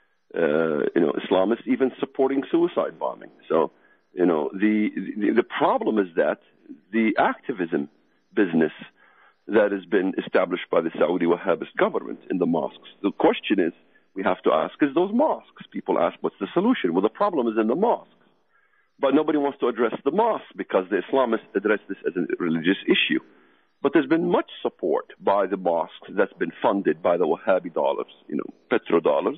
uh, you know, Islamists even supporting suicide bombing. So, you know, the, the, the problem is that the activism business that has been established by the Saudi Wahhabist government in the mosques. The question is, we have to ask, is those mosques? People ask, what's the solution? Well, the problem is in the mosques. But nobody wants to address the mosques because the Islamists address this as a religious issue. But there's been much support by the mosques that's been funded by the Wahhabi dollars, you know, petrodollars,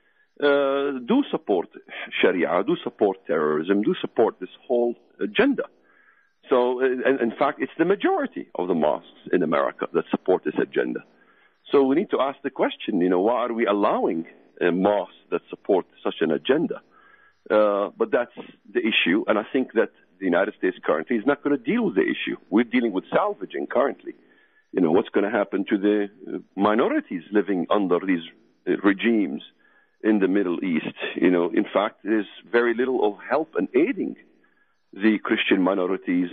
uh, do support Sharia, do support terrorism, do support this whole agenda. So, in, in fact, it's the majority of the mosques in America that support this agenda. So we need to ask the question, you know, why are we allowing uh, mosques that support such an agenda? Uh, but that's the issue, and I think that the United States currently is not going to deal with the issue. We're dealing with salvaging currently. You know, what's going to happen to the minorities living under these uh, regimes in the Middle East? You know, in fact, there's very little of help and aiding the Christian minorities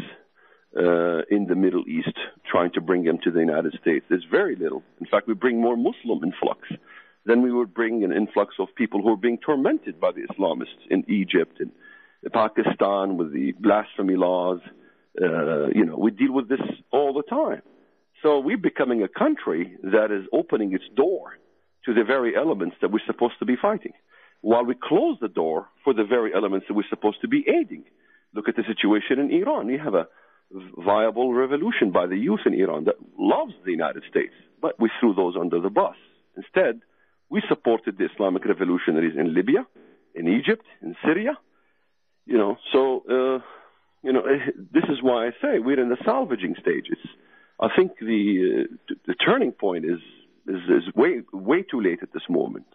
uh, in the Middle East, trying to bring them to the United States. There's very little. In fact, we bring more Muslim influx than we would bring an influx of people who are being tormented by the Islamists in Egypt and Pakistan with the blasphemy laws. Uh, you know, we deal with this all the time. So we're becoming a country that is opening its door to the very elements that we're supposed to be fighting, while we close the door for the very elements that we're supposed to be aiding. Look at the situation in Iran. You have a viable revolution by the youth in Iran that loves the United States, but we threw those under the bus. Instead, we supported the Islamic revolutionaries in Libya, in Egypt, in Syria. You know, so, uh, you know, this is why I say we're in the salvaging stage. It's, I think the, uh, the turning point is, is, is way, way too late at this moment.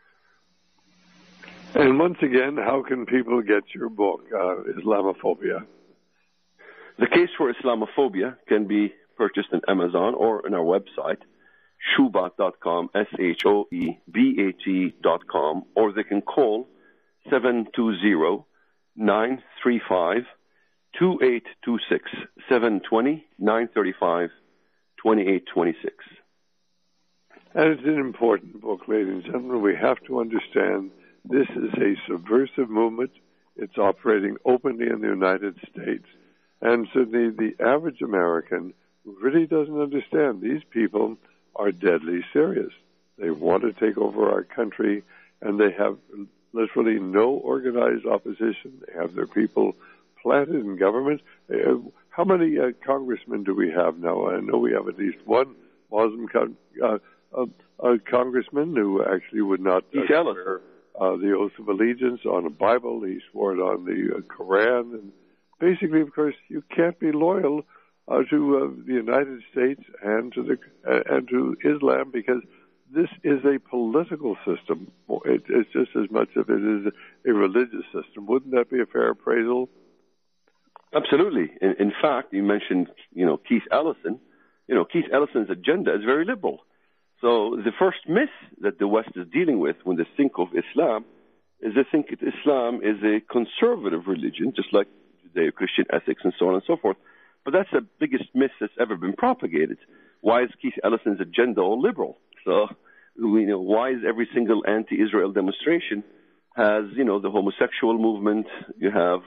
And once again, how can people get your book, uh, Islamophobia?
The Case for Islamophobia can be purchased on Amazon or on our website, shoebat dot com, S H O E B A T dot com, or they can call seven two zero, nine three five, two eight two six, seven two zero, nine three five, two eight two six.
And it's an important book, ladies and gentlemen. We have to understand this is a subversive movement. It's operating openly in the United States. And so the, the average American really doesn't understand. These people are deadly serious. They want to take over our country, and they have literally no organized opposition. They have their people planted in government. Uh, how many uh, congressmen do we have now? I know we have at least one Muslim con- uh, uh, uh, congressman who actually would not uh, swear uh, the oath of allegiance on a Bible. He swore it on the uh, Quran. And basically, of course, you can't be loyal uh, to uh, the United States and to the uh, and to Islam, because this is a political system. It, it's just as much as it is a religious system. Wouldn't that be a fair appraisal?
Absolutely. In, in fact, you mentioned, you know, Keith Ellison. You know, Keith Ellison's agenda is very liberal. So the first myth that the West is dealing with when they think of Islam is they think that Islam is a conservative religion, just like Judeo-Christian ethics and so on and so forth. But that's the biggest myth that's ever been propagated. Why is Keith Ellison's agenda all liberal? So, you know, why is every single anti-Israel demonstration has, you know, the homosexual movement, you have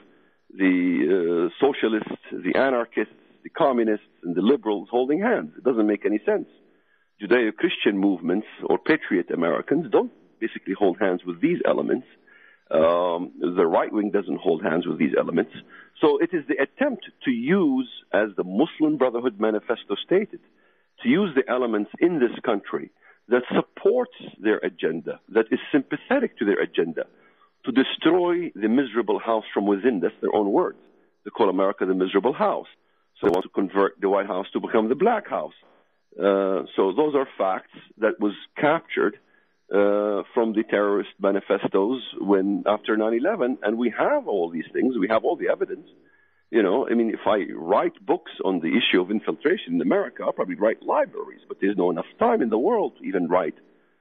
the uh, socialists, the anarchists, the communists, and the liberals holding hands? It doesn't make any sense. Judeo-Christian movements or patriot Americans don't basically hold hands with these elements. Um, the right wing doesn't hold hands with these elements. So it is the attempt to use, as the Muslim Brotherhood Manifesto stated, to use the elements in this country that supports their agenda, that is sympathetic to their agenda, to destroy the miserable house from within. That's their own words. They call America the miserable house. So they want to convert the White House to become the Black House. Uh, so those are facts that was captured uh, from the terrorist manifestos when after nine eleven, and we have all these things. We have all the evidence. You know, I mean, if I write books on the issue of infiltration in America, I'll probably write libraries, but there's no enough time in the world to even write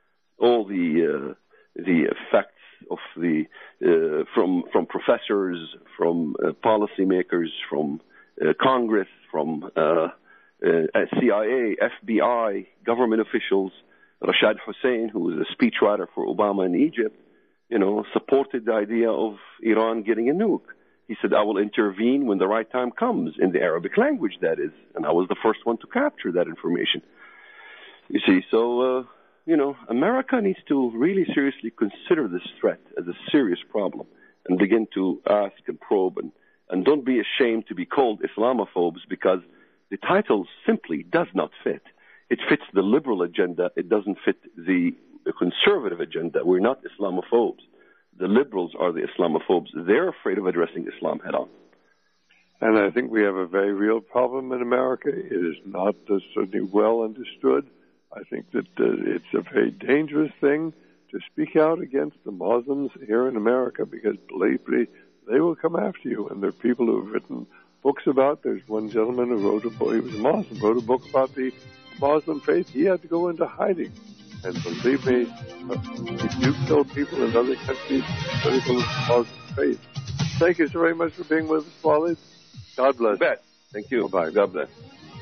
all the uh, the effects of the uh, from from professors, from uh, policymakers, from uh, Congress, from uh, uh, C I A, F B I, government officials. Rashad Hussein, who was a speechwriter for Obama in Egypt, you know, supported the idea of Iran getting a nuke. He said, I will intervene when the right time comes, in the Arabic language, that is. And I was the first one to capture that information. You see, so, uh, you know, America needs to really seriously consider this threat as a serious problem and begin to ask and probe. And, and don't be ashamed to be called Islamophobes, because the title simply does not fit. It fits the liberal agenda. It doesn't fit the conservative agenda. We're not Islamophobes. The liberals are the Islamophobes. They're afraid of addressing Islam head on.
And I think we have a very real problem in America. It is not uh, certainly well understood. I think that uh, it's a very dangerous thing to speak out against the Muslims here in America, because believe me, they will come after you. And there are people who have written books about. There's one gentleman who wrote a book. He was a Muslim, wrote a book about the Muslim faith. He had to go into hiding. And believe me, if you kill people in other countries critical of the Muslim faith. Thank you so very much for being with us, Waleed. God bless.
You bet. Thank you.
Bye.
God bless.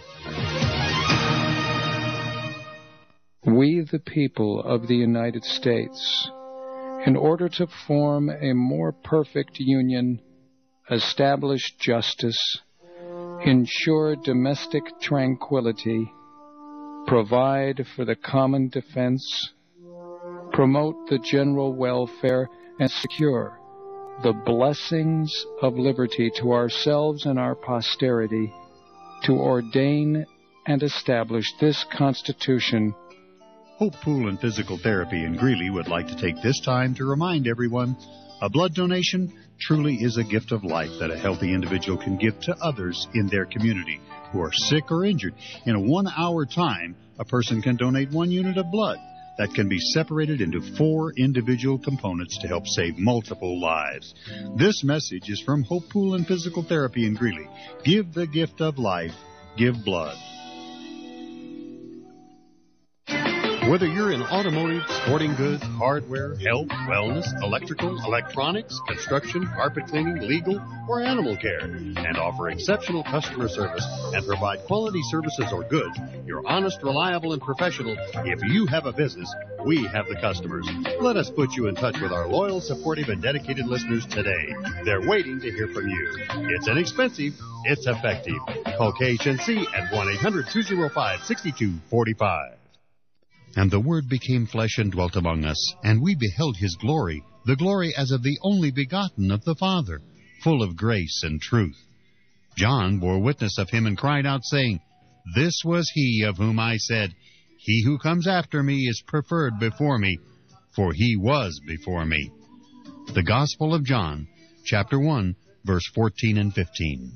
We, the people of the United States, in order to form a more perfect union, establish justice, ensure domestic tranquility, provide for the common defense, promote the general welfare, and secure the blessings of liberty to ourselves and our posterity, to ordain and establish this Constitution.
Hope Pool and Physical Therapy in Greeley would like to take this time to remind everyone a blood donation truly is a gift of life that a healthy individual can give to others in their community who are sick or injured. In a one-hour time, a person can donate one unit of blood that can be separated into four individual components to help save multiple lives. This message is from Hope Pool and Physical Therapy in Greeley. Give the gift of life. Give blood. Whether you're in automotive, sporting goods, hardware, health, wellness, electrical, electronics, construction, carpet cleaning, legal, or animal care, and offer exceptional customer service and provide quality services or goods, you're honest, reliable, and professional. If you have a business, we have the customers. Let us put you in touch with our loyal, supportive, and dedicated listeners today. They're waiting to hear from you. It's inexpensive. It's effective. Call K H N C at one eight hundred two oh five six two four five. And the Word became flesh and dwelt among us, and we beheld his glory, the glory as of the only begotten of the Father, full of grace and truth. John bore witness of him and cried out, saying, This was he of whom I said, He who comes after me is preferred before me, for he was before me. The Gospel of John, chapter one, verse fourteen and fifteen.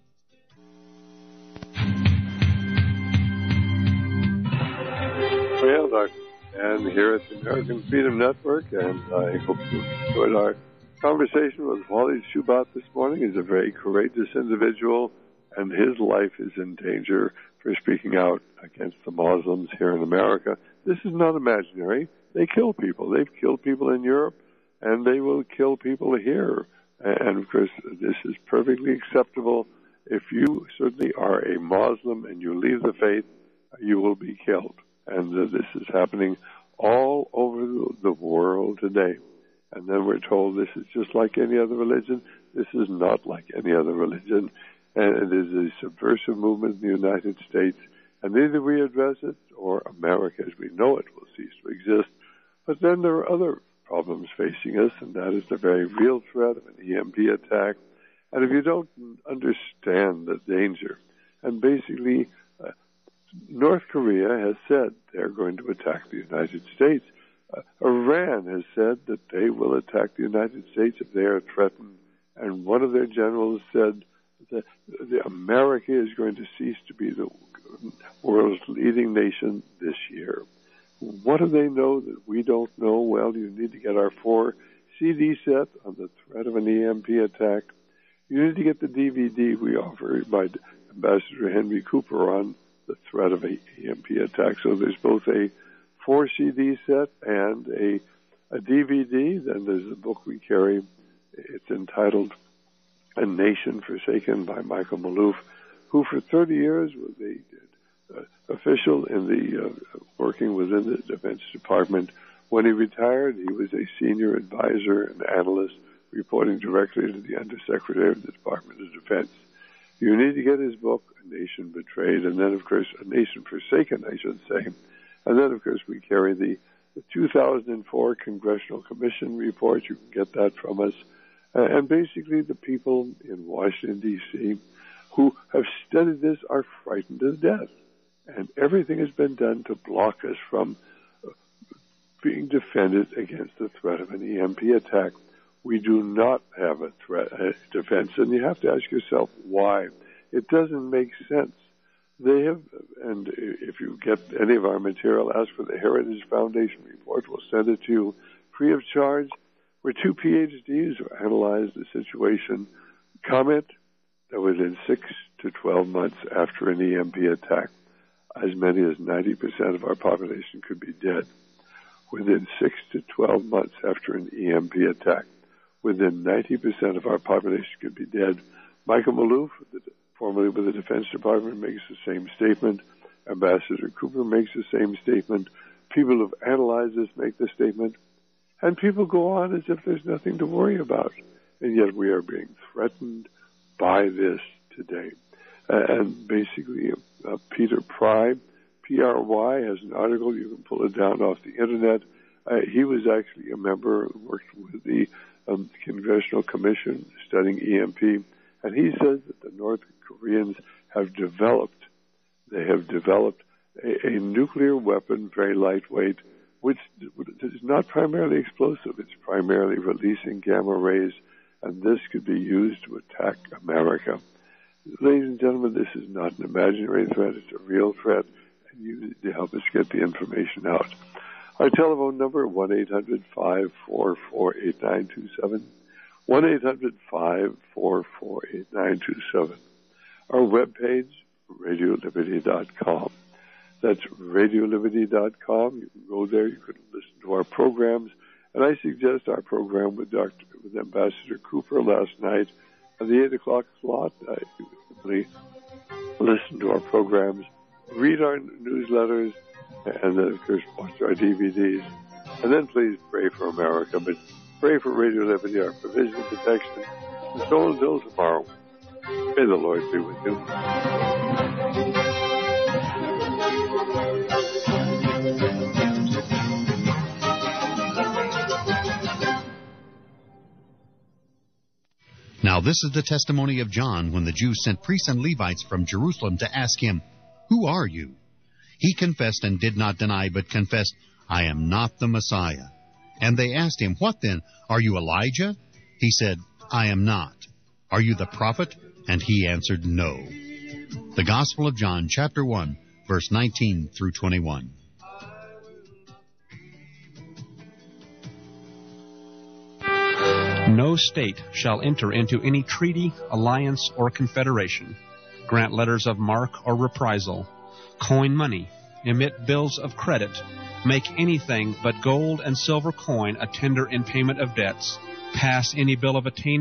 Well, Doctor And here at the American Freedom Network, and I hope you enjoyed our conversation with Wally Shubat this morning. He's a very courageous individual, and his life is in danger for speaking out against the Muslims here in America. This is not imaginary. They kill people. They've killed people in Europe, and they will kill people here. And, of course, this is perfectly acceptable. If you certainly are a Muslim and you leave the faith, you will be killed. And uh, this is happening all over the, the world today. And then we're told this is just like any other religion. This is not like any other religion. And it is a subversive movement in the United States. And either we address it or America as we know it will cease to exist. But then there are other problems facing us, and that is the very real threat of an E M P attack. And if you don't understand the danger, and basically uh, North Korea has said they're going to attack the United States. Uh, Iran has said that they will attack the United States if they are threatened. And one of their generals said that the America is going to cease to be the world's leading nation this year. What do they know that we don't know? Well, you need to get our four C D set on the threat of an E M P attack. You need to get the D V D we offer by Ambassador Henry Cooper on the threat of an E M P attack. So there's both a four C D set and a, a D V D. Then there's a book we carry. It's entitled A Nation Forsaken by Michael Maloof, who for thirty years was a uh, official in the uh, working within the Defense Department. When he retired, he was a senior advisor and analyst reporting directly to the Undersecretary of the Department of Defense. You need to get his book, A Nation Betrayed, and then, of course, A Nation Forsaken, I should say. And then, of course, we carry the, the two thousand four Congressional Commission report. You can get that from us. Uh, and basically, the people in Washington, D C, who have studied this are frightened to death. And everything has been done to block us from being defended against the threat of an E M P attack. We do not have a threat, a defense, and you have to ask yourself why. It doesn't make sense. They have, and if you get any of our material, ask for the Heritage Foundation report. We'll send it to you free of charge, where two P H Ds have analyzed the situation. Comment that within six to twelve months after an E M P attack, as many as ninety percent of our population could be dead. Within six to twelve months after an E M P attack, within ninety percent of our population could be dead. Michael Maloof, formerly with the Defense Department, makes the same statement. Ambassador Cooper makes the same statement. People who've analyzed this make the statement. And people go on as if there's nothing to worry about. And yet we are being threatened by this today. Uh, and basically, uh, Peter Pry, P R Y, has an article. You can pull it down off the Internet. Uh, he was actually a member, worked with the um, Congressional Commission studying E M P, and he says that the North Koreans have developed, they have developed a, a nuclear weapon, very lightweight, which is not primarily explosive. It's primarily releasing gamma rays, and this could be used to attack America. Ladies and gentlemen, this is not an imaginary threat. It's a real threat, and you need to help us get the information out. Our telephone number, one eight hundred five four four eight nine two seven, one eight hundred five four four eight nine two seven. Our webpage, radio liberty dot com. That's radio liberty dot com. You can go there. You can listen to our programs. And I suggest our program with Doctor with Ambassador Cooper last night at the eight o'clock slot. I simply listen to our programs, read our newsletters, and then, of course, watch our D V Ds. And then please pray for America, but pray for Radio Liberty, our provision and protection. And so until tomorrow, may the Lord be with you.
Now this is the testimony of John when the Jews sent priests and Levites from Jerusalem to ask him, "Who are you?" He confessed and did not deny, but confessed, "I am not the Messiah." And they asked him, "What then? Are you Elijah?" He said, "I am not." "Are you the prophet?" And he answered, "No." The Gospel of John, chapter one, verse nineteen through twenty-one.
No state shall enter into any treaty, alliance, or confederation, grant letters of marque or reprisal, coin money, emit bills of credit, make anything but gold and silver coin a tender in payment of debts, pass any bill of attainder